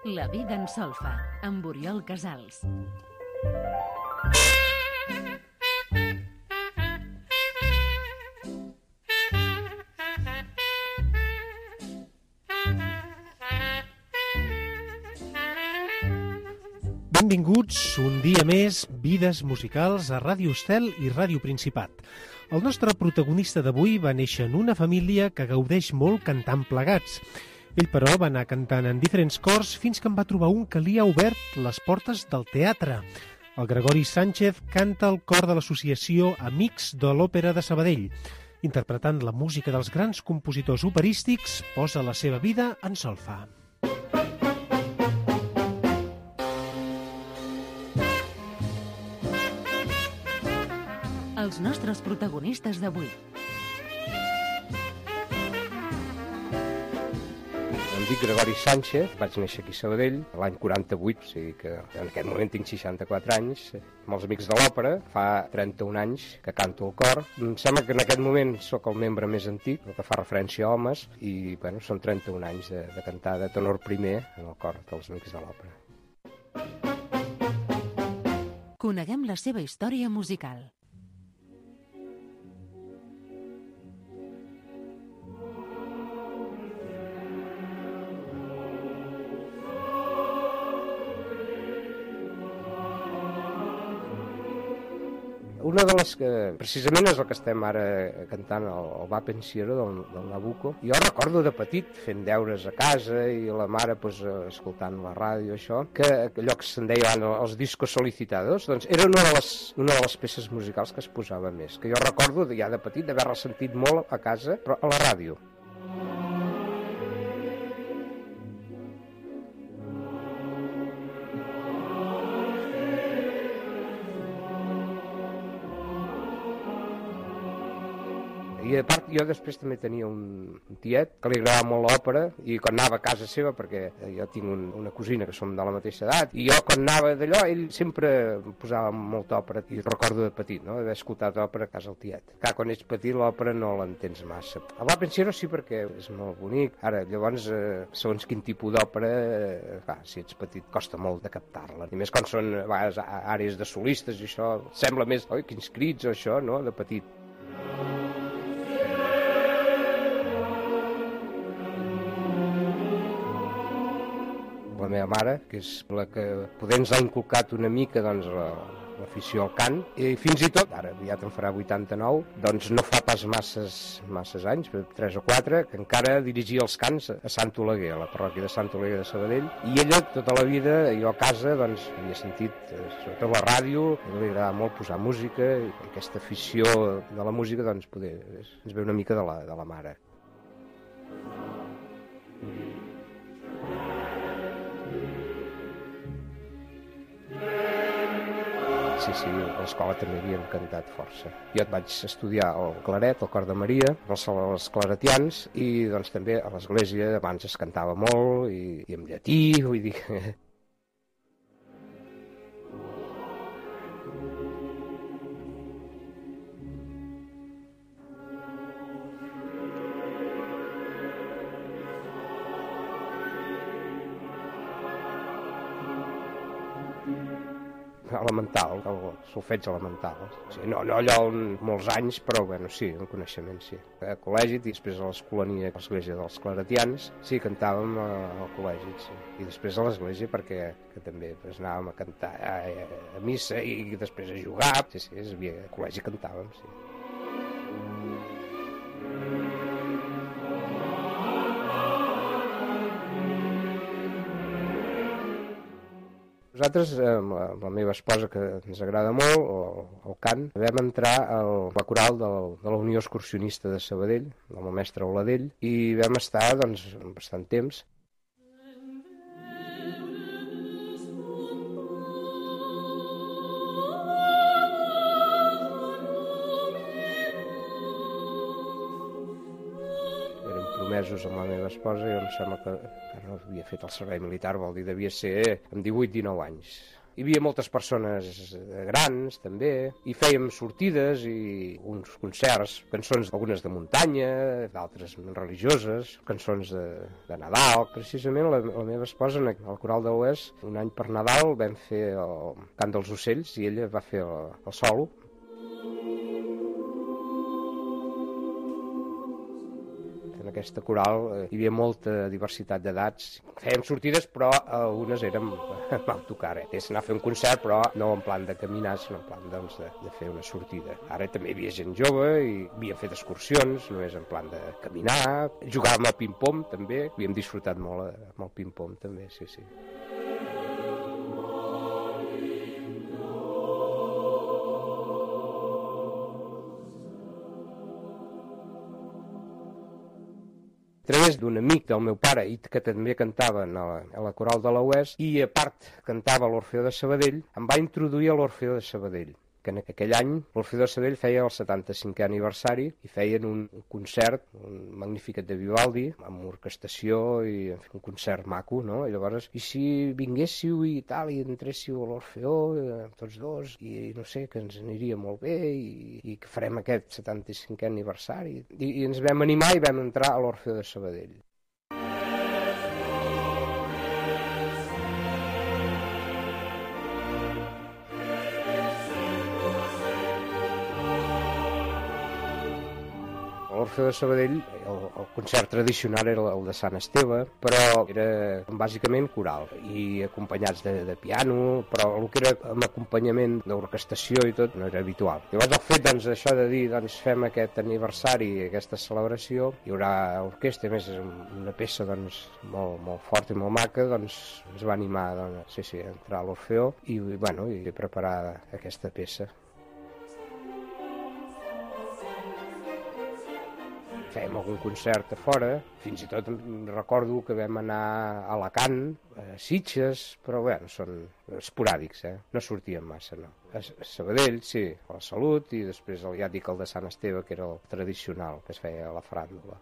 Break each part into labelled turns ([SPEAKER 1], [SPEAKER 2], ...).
[SPEAKER 1] La vida en solfa, amb Oriol Casals.
[SPEAKER 2] Benvinguts un dia més, Vides Musicals, a Ràdio Estel i Ràdio Principat. El nostre protagonista d'avui va néixer en una família que gaudeix molt cantant plegats. Ell, però, va anar cantant en diferents cors fins que en va trobar un que li ha obert les portes del teatre. El Gregori Sánchez canta al cor de l'associació Amics de l'Òpera de Sabadell. Interpretant la música dels grans compositors operístics, posa la seva vida en solfa.
[SPEAKER 1] Els nostres protagonistes d'avui.
[SPEAKER 3] Em dic Gregori Sánchez, vaig néixer aquí a Sabadell l'any 48, o sigui que en aquest moment tinc 64 anys, amb els Amics de l'Òpera, fa 31 anys que canto al cor. Em sembla que en aquest moment sóc el membre més antic, el que fa referència a homes, i bueno, són 31 anys de cantar de tenor primer en el cor dels Amics de l'Òpera.
[SPEAKER 1] Coneguem la seva història musical.
[SPEAKER 3] Una de les que precisament és el que estem ara cantant, el Va Pensiero del Nabucco. Jo recordo de petit fent deures a casa i la mare escoltant la ràdio, això, que allò que se'n deia els discos solicitados, doncs era una de les peces musicals que es posava més, que jo recordo ja de petit d'haver-la sentit molt a casa, però a la ràdio. I a part, jo després també tenia un tiet que li agradava molt l'òpera, i quan anava a casa seva, perquè jo tinc una cosina que som de la mateixa edat, i jo quan anava d'allò, ell sempre posava molta òpera, i recordo de petit, no?, d'haver escoltat òpera a casa del tiet. Clar, quan ets petit l'òpera no l'entens massa. El Va Pensiero sí, perquè és molt bonic. Ara, llavors, segons quin tipus d'òpera, si ets petit costa molt de captar-la. I més quan són a vegades àrees de solistes i això, sembla més, oi, quins crits o això, no?, de petit. La meva mare, que és la que poder ens ha inculcat una mica l'afició al cant, i fins i tot, ara ja te'n farà 89, doncs no fa pas masses anys, 3 o 4, que encara dirigia els cants a Sant Oleguer, a la parròquia de Sant Oleguer de Sabadell, i ella tota la vida, jo a casa, doncs havia sentit, sobretot la ràdio, li agradava molt posar música, i aquesta afició de la música, doncs poder ens ve una mica de la mare. Sí, a l'escola també havíem cantat força. Jo vaig estudiar el claret, el cor de Maria, els claretians, i doncs també a l'església abans es cantava molt, i en llatí, vull dir... elemental, el solfeig elemental. Sí, no allò molts anys, però bueno, sí, un coneixement, sí. A col·legi i després a l'escolania, a l'església dels claretians, sí, cantàvem al col·legi, sí. I després a l'església perquè també anàvem a cantar a missa i després a jugar. Sí, a col·legi cantàvem, sí. Nosaltres, amb la meva esposa, que ens agrada molt, el cant, vam entrar a la coral de la Unió Excursionista de Sabadell, amb el mestre Oladell, i vam estar, doncs, bastant temps. Mesos amb la meva esposa, i em sembla que no havia fet el servei militar, vol dir, devia ser amb 18-19 anys. Hi havia moltes persones grans, també, i fèiem sortides i uns concerts, cançons, algunes de muntanya, d'altres religioses, cançons de Nadal. Precisament la meva esposa, al Coral de l'Oest, un any per Nadal vam fer el Cant dels Ocells i ella va fer el solo. En aquesta coral hi havia molta diversitat d'edats. Fèiem sortides, però algunes érem amb autocar. Anar a fer un concert, però no en plan de caminar, sinó en plan doncs, de fer una sortida. Ara també hi havia gent jove i havíem fet excursions, només en plan de caminar. Jugàvem al ping-pong, també. Havíem disfrutat molt amb el ping-pong, també, sí. A través d'un amic del meu pare i que també cantava a la Coral de l'Oest i a part cantava a l'Orfeó de Sabadell, em va introduir a l'Orfeó de Sabadell, que en aquell any l'Orfeó de Sabadell feia el 75è aniversari i feien un concert, un Magnificat de Vivaldi, amb orquestació i un concert maco, no? I llavors, i si vinguéssiu i tal, i entréssiu a l'Orfeó, tots dos, i no sé, que ens aniria molt bé i que farem aquest 75è aniversari. I ens vam animar i vam entrar a l'Orfeó de Sabadell. L'Orfeó de Sabadell, el concert tradicional era el de Sant Esteve, però era bàsicament coral i acompanyats de piano, però el que era amb acompanyament d'orquestació i tot no era habitual. Llavors el fet d'això de dir fem aquest aniversari, aquesta celebració, hi haurà orquestra, a més és una peça molt forta i molt maca, ens va animar a entrar a l'Orfeó i preparar aquesta peça. Fèiem algun concert a fora, fins i tot recordo que vam anar a Alacant, a Sitges, però són esporàdics, no sortíem massa, no. A Sabadell, sí, a la Salut, i després ja dic el de Sant Esteve, que era el tradicional, que es feia a la faràndula.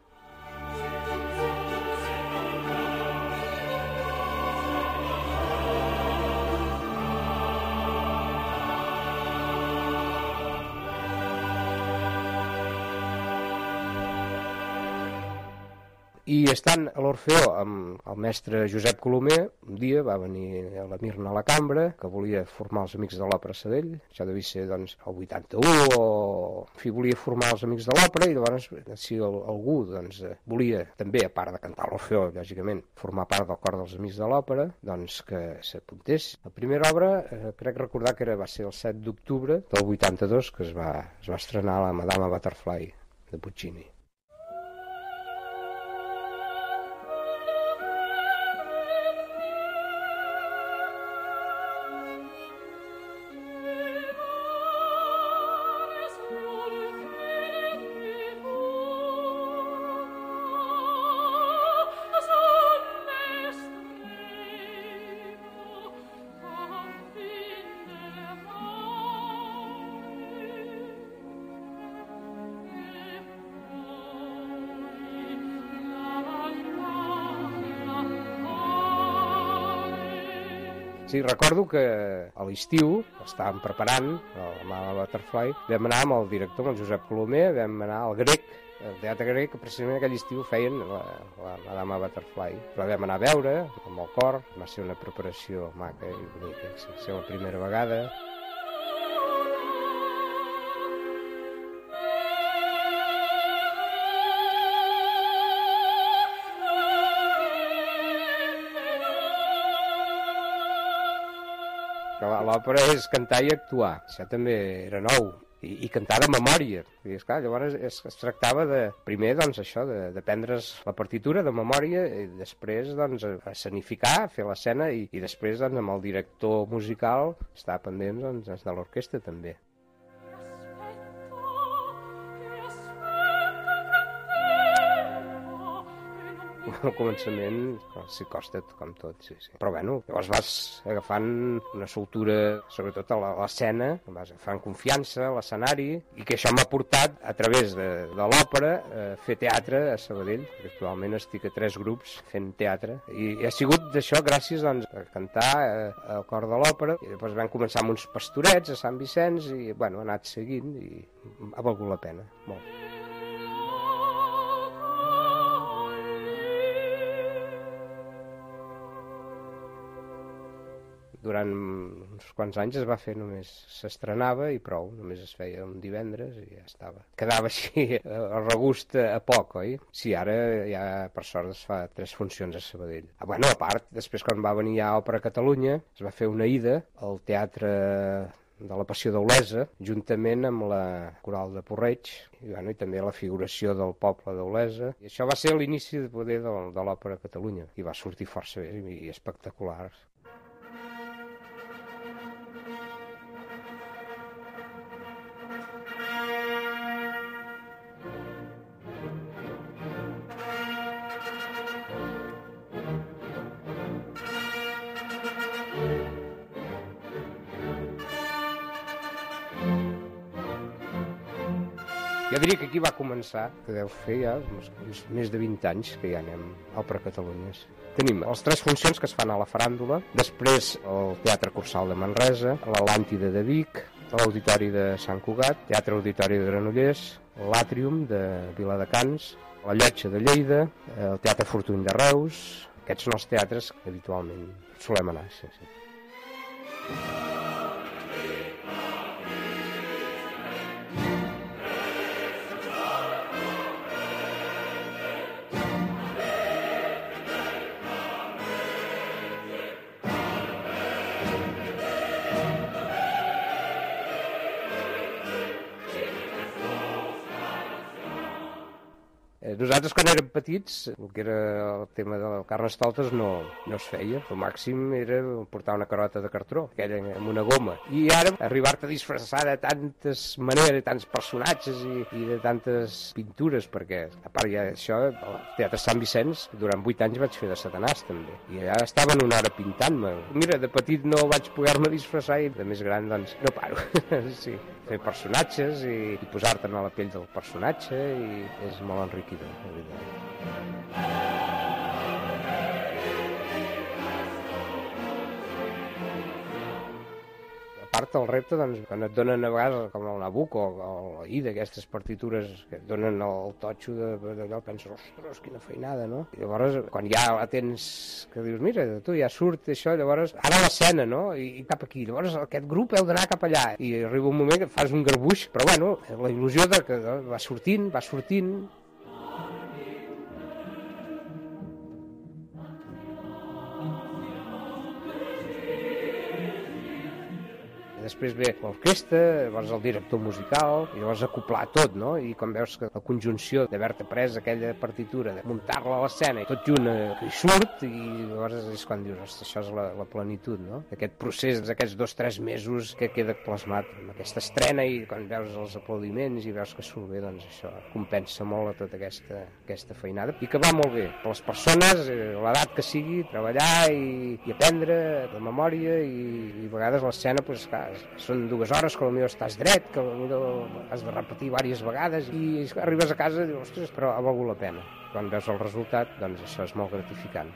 [SPEAKER 3] I estant a l'Orfeó amb el mestre Josep Colomer, un dia va venir la Mirna a la cambra, que volia formar els Amics de l'Òpera Sabadell, això devia ser el 81 o... En fi, volia formar els Amics de l'Òpera i llavors si algú volia també, a part de cantar a l'Orfeó, lògicament, formar part del cor dels Amics de l'Òpera, que s'apuntés. La primera obra, crec recordar que va ser el 7 d'octubre del 82, que es va estrenar la Madama Butterfly de Puccini. Sí, recordo que a l'estiu estàvem preparant la Madama Butterfly, vam anar amb el director, amb el Josep Colomer, vam anar al Grec, al Teatre Grec, que precisament aquell estiu feien la Madama Butterfly. La vam anar a veure amb el cor, va ser una preparació maca i bonica, va ser la primera vegada. L'òpera és cantar i actuar, això també era nou, i cantar de memòria. I esclar, llavors es tractava primer d'aprendre's la partitura de memòria i després a escenificar, fer l'escena i després amb el director musical estar pendents de l'orquestra també. al començament sí costa com tot, sí. Però bueno, llavors vas agafant una soltura, sobretot a l'escena, vas agafant confiança a l'escenari, i que això m'ha portat, a través de l'òpera, a fer teatre a Sabadell. Actualment estic a 3 grups fent teatre, i ha sigut d'això gràcies doncs, a cantar al cor de l'òpera, i després vam començar amb uns pastorets a Sant Vicenç, i bueno, ha anat seguint, i ha valgut la pena, molt. Durant uns quants anys es va fer només, s'estrenava i prou, només es feia un divendres i ja estava. Quedava així el regust a poc, oi? Sí, ara ja per sort es fa 3 funcions a Sabadell. Bueno, a part, després quan va venir ja Òpera Catalunya, es va fer una ida al Teatre de la Passió d'Olesa, juntament amb la Coral de Porreig, i, bueno, i també la figuració del poble d'Olesa. I això va ser l'inici de poder de l'Òpera Catalunya, i va sortir força bé i espectacular. Jo diria que aquí va començar, que deu fer ja uns més de 20 anys que ja anem al Òpera Catalunya. Tenim les 3 funcions que es fan a la Faràndula, després el Teatre Cursal de Manresa, l'Atlàntida de Vic, l'Auditori de Sant Cugat, Teatre Auditori de Granollers, l'Àtrium de Viladecans, la Llotja de Lleida, el Teatre Fortuny de Reus. Aquests són els teatres que habitualment solem anar. Sí. Nosaltres, quan érem petits, el que era el tema del Carnestoltes no es feia. El màxim era portar una carota de cartró, aquella amb una goma. I ara, arribar-te a disfressar de tantes maneres, tants personatges i de tantes pintures, perquè, a part ja això, al Teatre Sant Vicenç, durant 8 anys vaig fer de Satanàs, també. I ja estava en una hora pintant-me. Mira, de petit no vaig poder-me disfressar i de més gran, doncs, no paro. Sí, fer personatges i posar-te'n a la pell del personatge i és molt enriquidor. A part el repte, doncs, quan et donen a vegades com el Nabucco o l'Aida, aquestes partitures que et donen el totxo d'allò, penses, ostres, quina feinada, no? I llavors, quan ja la tens, que dius, mira, tu ja surt això, llavors, ara l'escena, no? I cap aquí, llavors aquest grup heu d'anar cap allà, i arriba un moment que fas un garbuix, però bueno, la il·lusió de que va sortint, després ve l'orquestra, llavors el director musical, i llavors acoplar tot, no? I quan veus que la conjunció d'haver-te pres aquella partitura, de muntar-la a l'escena, i tot junt hi surt, i llavors és quan dius, ostres, això és la plenitud, no? Aquest procés d'aquests 2-3 mesos que queda plasmat amb aquesta estrena, i quan veus els aplaudiments i veus que surt bé, doncs això compensa molt a tota aquesta feinada, i que va molt bé per les persones, l'edat que sigui, treballar i aprendre de memòria, i a vegades l'escena, doncs, clar, són 2 hores que potser estàs dret, que potser has de repetir diverses vegades i arribes a casa i dius, ostres, però ha valgut la pena. Quan veus el resultat, doncs això és molt gratificant.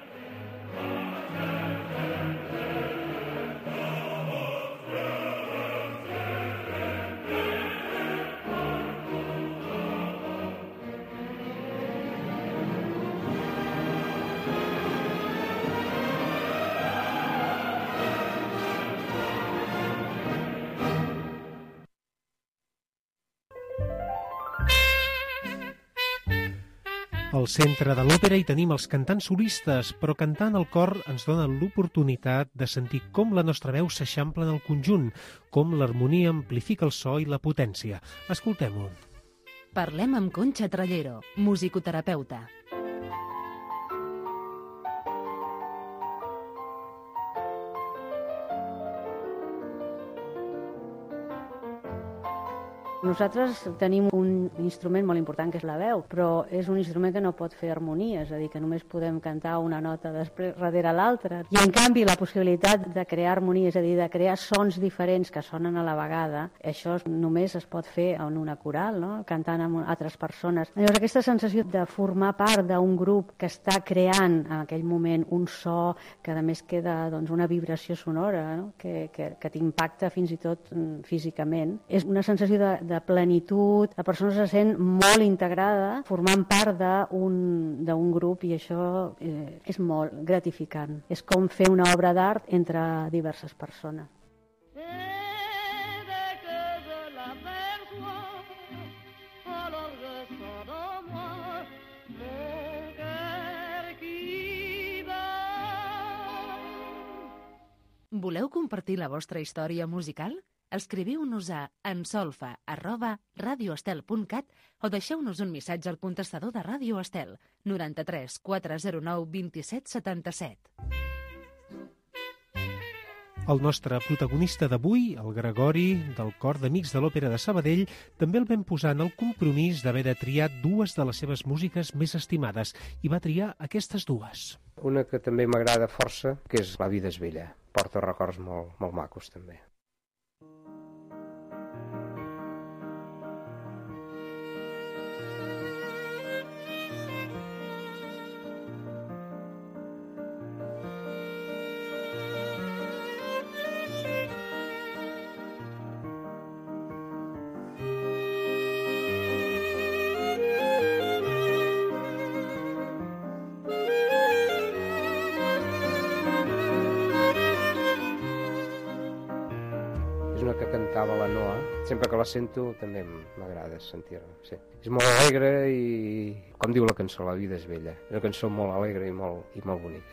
[SPEAKER 2] Al centre de l'òpera hi tenim els cantants solistes, però cantant el cor ens dona l'oportunitat de sentir com la nostra veu s'eixampla en el conjunt, com l'harmonia amplifica el so i la potència. Escoltem-ho.
[SPEAKER 1] Parlem amb Conxa Trallero, musicoterapeuta.
[SPEAKER 4] Nosaltres tenim un instrument molt important que és la veu, però és un instrument que no pot fer harmonia, és a dir, que només podem cantar una nota després darrere l'altra. I en canvi la possibilitat de crear harmonia, és a dir, de crear sons diferents que sonen a la vegada, això només es pot fer en una coral, no? Cantant amb altres persones. Llavors aquesta sensació de formar part d'un grup que està creant en aquell moment un so que a més queda doncs, una vibració sonora, no? que t'impacta fins i tot físicament, és una sensació de plenitud, la persona se sent molt integrada formant part d'un grup i això és molt gratificant. És com fer una obra d'art entre diverses persones.
[SPEAKER 1] Voleu compartir la vostra història musical? Escriviu-nos a ensolfa@radioestel.cat o deixeu-nos un missatge al contestador de Ràdio Estel 93 409 27 77.
[SPEAKER 2] El nostre protagonista d'avui, el Gregori, del Cor d'Amics de l'Òpera de Sabadell, també el vam posar en el compromís d'haver de triar dues de les seves músiques més estimades, i va triar aquestes dues.
[SPEAKER 3] Una que també m'agrada força, que és La vida és vella. Porta records molt macos, també. La Noa. Sempre que la sento també m'agrada sentir-la. Sí. És molt alegre i, com diu la cançó, La vida és vella. És una cançó molt alegre i molt bonica.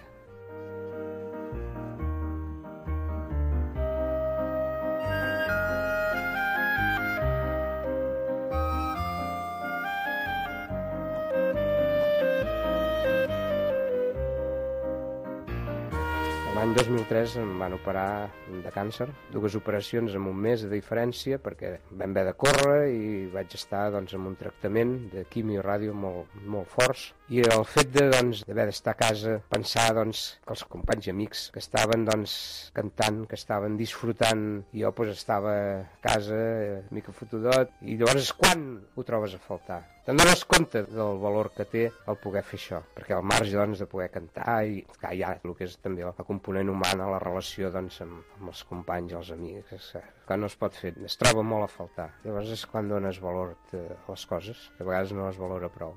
[SPEAKER 3] L'any 2003 em van operar de càncer, 2 operacions en un mes de diferència, perquè vam haver de córrer i vaig estar doncs, amb un tractament de quimio i ràdio molt forts. I el fet d'haver d'estar a casa, pensar doncs, que els companys i amics que estaven cantant, que estaven disfrutant, i jo estava a casa, una mica fotudot, i llavors és quan ho trobes a faltar. Te'n dones compte del valor que té el poder fer això, perquè al marge de poder cantar i hi ha el que és també la component humana, la relació amb els companys i els amics, que no es pot fer, es troba molt a faltar. Llavors és quan dones valor a les coses, que a vegades no les valora prou.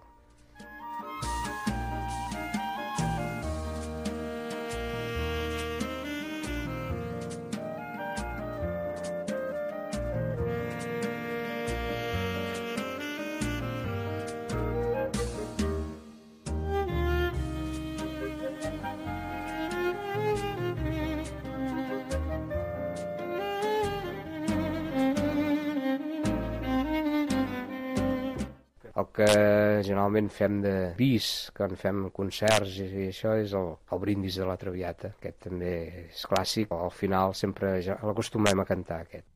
[SPEAKER 3] El que generalment fem de bis, quan fem concerts i això, és el brindis de la Traviata. Aquest també és clàssic, al final sempre l'acostumem a cantar, aquest.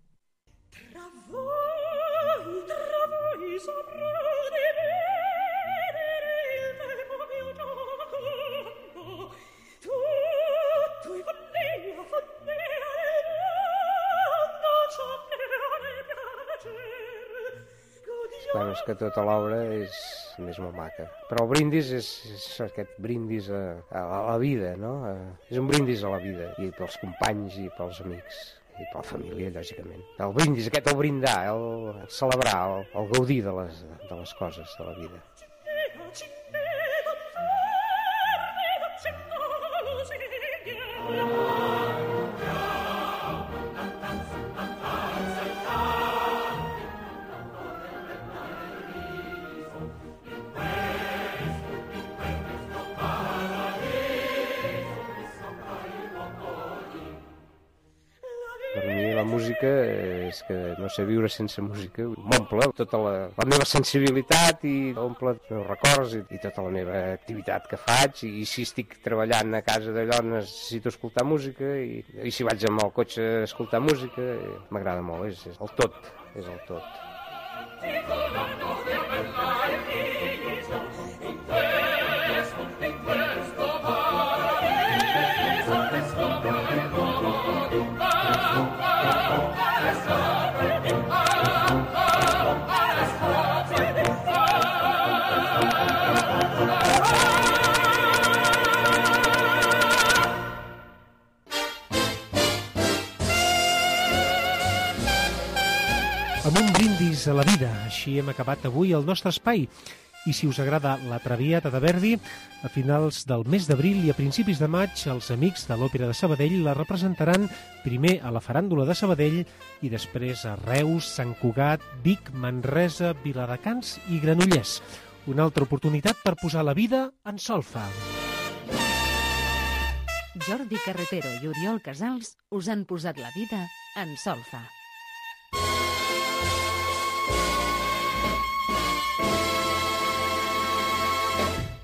[SPEAKER 3] Bueno, és que tota l'obra és molt maca. Però el brindis és aquest brindis a la vida, no? És un brindis a la vida, i pels companys i pels amics, i per la família, lògicament. El brindis, el brindar, el celebrar, el gaudir de les coses de la vida. Per mi la música és que no sé viure sense música. M'omple tota la meva sensibilitat i omple els meus records i tota la meva activitat que faig. I si estic treballant a casa d'allò necessito escoltar música i si vaig amb el cotxe a escoltar música m'agrada molt, és el tot, és el tot.
[SPEAKER 2] Amb un brindis a la vida, així hem acabat avui el nostre espai. I si us agrada la Traviata de Verdi, a finals del mes d'abril i a principis de maig, els amics de l'Òpera de Sabadell la representaran primer a la Faràndula de Sabadell i després a Reus, Sant Cugat, Vic, Manresa, Viladecans i Granollers. Una altra oportunitat per posar la vida en solfa.
[SPEAKER 1] Jordi Carretero i Oriol Casals us han posat la vida en solfa.